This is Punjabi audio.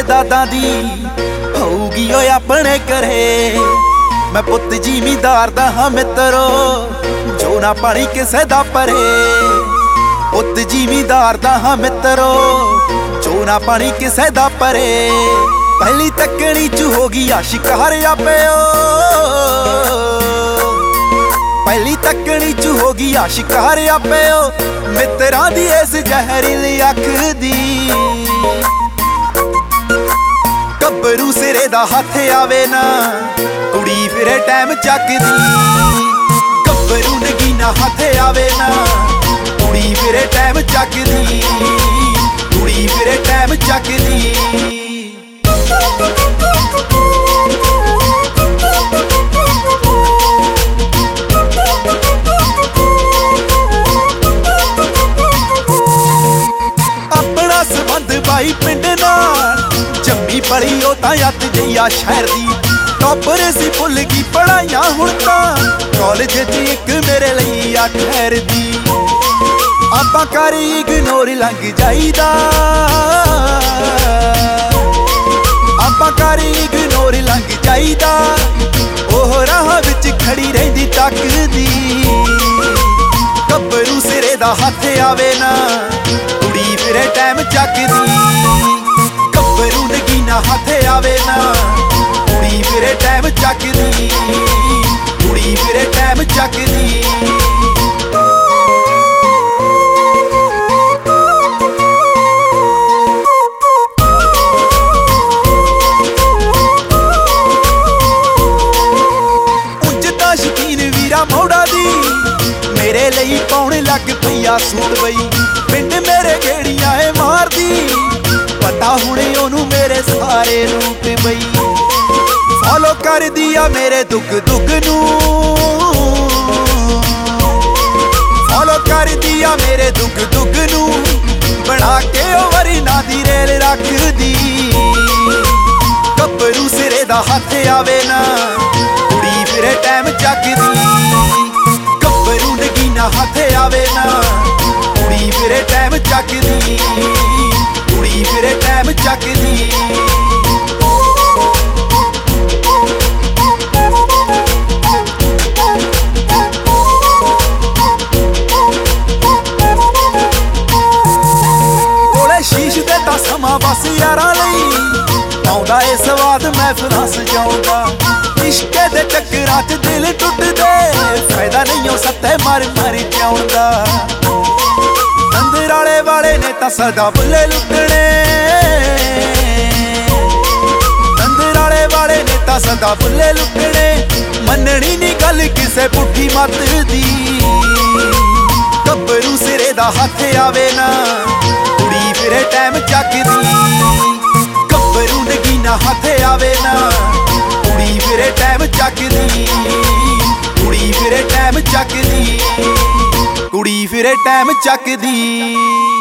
दादा दी होगी ओए अपने घरे। मैं पुत जिमीदार दा हां मित्रो, जो ना पानी किसे दा परे। पुत जिमीदार दा हां मित्रो, जो ना पानी किसे दा परे। पहली तकनी च होगी आशिक हारिया पिओ, पहली तकनी च होगी आशिक हारिया पिओ। मित्रां दी इस जहरीली अख दी, गब्बरू सिरे दा हथ आवे ना, कुड़ी फिरे टाइम चकदी। गब्बरू नगीना हथ आवे ना, कुड़ी फिरे टाइम चकदी। कुड़ी फिरे टाइम चकदी। अपना संबंध भाई पिंड नाल, जम्मी पली ओ तां अत जईया शहर दी। टॉपर सी भुल गई पढ़ाइयां हुण तां, कॉलेज च इक मेरे लई आ ठहरदी। आपां कर इग्नोर लंघ जाईदा, आपां कर इग्नोर लंघ जाईदा। ओह राह विच खड़ी रहिंदी तकदी। गब्बरू सिरे दा हथ आवे ना, कुड़ी फिरे टाइम चकदी। गब्बरू नगीना हथ आवे ना, कुड़ी फिरे टाइम चकदी। कुड़ी फिरे टाइम चकदी। ਮੋੜਾ ਦੀ ਮੇਰੇ ਲਈ ਪਾਉਣ ਲੱਗ ਪਈਆ ਸੂਟ ਬਈ। ਪਿੰਡ ਮੇਰੇ ਗੇੜੀਆਂ ਏ ਮਾਰਦੀ, ਪਤਾ ਹੁਣੇ ਉਹਨੂੰ ਮੇਰੇ ਸਾਰੇ ਰੂਪ ਬਈ। ਫੋਲੋ ਕਰਦੀ ਆ ਮੇਰੇ ਦੁੱਖ ਦੁੱਖ ਨੂੰ, ਫੋਲੋ ਕਰਦੀ ਆ ਮੇਰੇ ਦੁੱਖ ਦੁੱਖ ਨੂੰ। ਬਣਾ ਕੇ ਉਹ ਵਰੀ ਨਾ ਦੀ ਰੇਲ ਰੱਖਦੀ। ਗੱਭਰੂ ਸਿਰੇ ਦਾ ਹੱਥ ਆਵੇ ਨਾ, ਕੁੜੀ ਫਿਰੇ ਟਾਈਮ ਚੱਕਦੀ। ਗੱਭਰੂ ਨਗੀਨਾ ਹੱਥ ਆਵੇ ਨਾ, ਕੁੜੀ ਫਿਰੇ ਟਾਈਮ ਚੱਕਦੀ। ਕੁੜੀ ਫਿਰੇ ਟਾਈਮ ਚੱਕਦੀ। ਕੋਲੇ ਸ਼ੀਸ਼ ਦੇ ਤਾਂ ਸਮਾਂ ਬਸ ਯਾਰਾਂ ਲਈ, ਆਉਂਦਾ ਏ ਸਵਾਦ ਮਹਿਫਲਾਂ ਸਜਾਉਂਦਾ। ਇਸ਼ਕੇ ਦੇ ਚੱਕਰਾਂ 'ਚ ਦਿਲ ਟੁੱਟਦੇ, ਫਾਇਦਾ ਨਹੀਂ ਉਹ ਸੱਤੇ ਮਰ ਮਰ ਜਾਉਂਦਾ। ਅੰਦਰਾਲੇ ਵਾਲੇ ਨੇ ਤਾਂ ਸਦਾ ਬੁੱਲੇ ਲੁੱਟਣੇ, ਅੰਦਰਾਲੇ ਵਾਲੇ ਨੇ ਤਾਂ ਸਦਾ ਬੁੱਲੇ ਲੁੱਟਣੇ। ਮੰਨਣੀ ਨੀ ਗੱਲ ਕਿਸੇ ਪੁੱਠੀ ਮੱਤ ਦੀ। ਗੱਭਰੂ ਸਿਰੇ ਦਾ ਹੱਥ ਆਵੇ ਨਾ, ਕੁੜੀ ਫਿਰੇ ਟਾਈਮ ਚੱਕਦੀ। ਗੱਭਰੂ ਨਗੀਨਾ ਹੱਥ ਆਵੇ ਨਾ, ਕੁੜੀ ਫਿਰੇ ਟਾਈਮ ਚੱਕਦੀ। ਕੁੜੀ ਫਿਰੇ ਟਾਈਮ ਚੱਕਦੀ। ਕੁੜੀ ਫਿਰੇ ਟਾਈਮ ਚੱਕਦੀ।